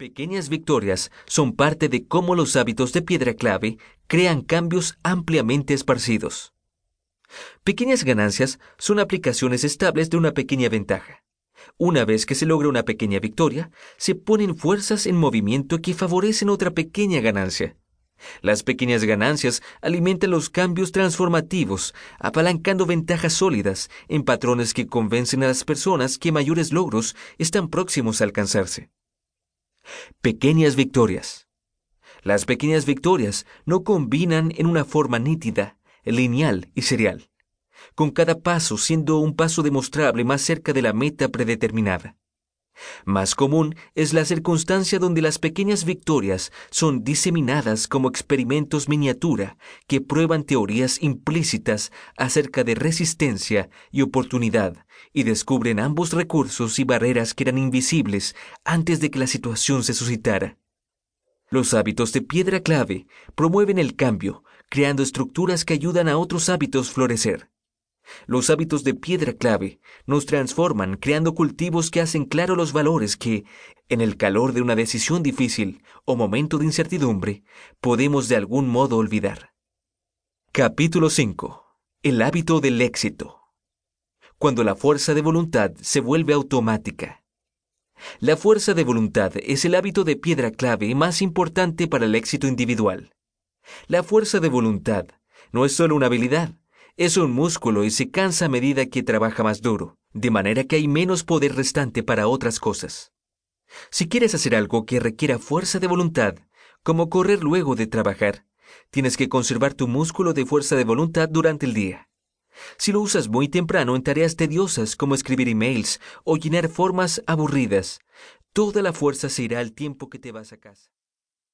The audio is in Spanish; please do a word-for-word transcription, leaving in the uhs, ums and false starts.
Pequeñas victorias son parte de cómo los hábitos de piedra clave crean cambios ampliamente esparcidos. Pequeñas ganancias son aplicaciones estables de una pequeña ventaja. Una vez que se logra una pequeña victoria, se ponen fuerzas en movimiento que favorecen otra pequeña ganancia. Las pequeñas ganancias alimentan los cambios transformativos, apalancando ventajas sólidas en patrones que convencen a las personas que mayores logros están próximos a alcanzarse. Pequeñas victorias. Las pequeñas victorias no combinan en una forma nítida, lineal y serial, con cada paso siendo un paso demostrable más cerca de la meta predeterminada. Más común es la circunstancia donde las pequeñas victorias son diseminadas como experimentos miniatura que prueban teorías implícitas acerca de resistencia y oportunidad y descubren ambos recursos y barreras que eran invisibles antes de que la situación se suscitara. Los hábitos de piedra clave promueven el cambio, creando estructuras que ayudan a otros hábitos florecer. Los hábitos de piedra clave nos transforman creando cultivos que hacen claro los valores que, en el calor de una decisión difícil o momento de incertidumbre, podemos de algún modo olvidar. Capítulo cinco. El hábito del éxito. Cuando la fuerza de voluntad se vuelve automática. La fuerza de voluntad es el hábito de piedra clave más importante para el éxito individual. La fuerza de voluntad no es solo una habilidad, es un músculo y se cansa a medida que trabaja más duro, de manera que hay menos poder restante para otras cosas. Si quieres hacer algo que requiera fuerza de voluntad, como correr luego de trabajar, tienes que conservar tu músculo de fuerza de voluntad durante el día. Si lo usas muy temprano en tareas tediosas como escribir emails o llenar formas aburridas, toda la fuerza se irá al tiempo que te vas a casa.